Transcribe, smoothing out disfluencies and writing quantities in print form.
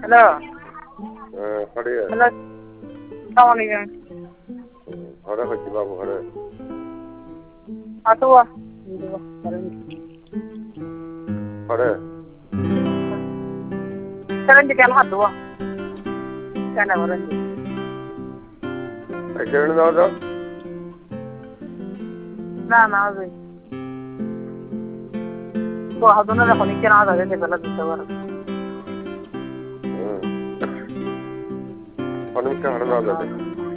Hello ঘরে hello আসসালামু আলাইকুম ঘরে হয়েছি বাবু ঘরে আতুয়া ঘরে Sekarang di kamar dua. Kana waran di. এখানে যাওয়া যাও Na na zai. To haduna da koni kina da ke bala dita war. অনেকটা হাঁটা যাওয়া যাবে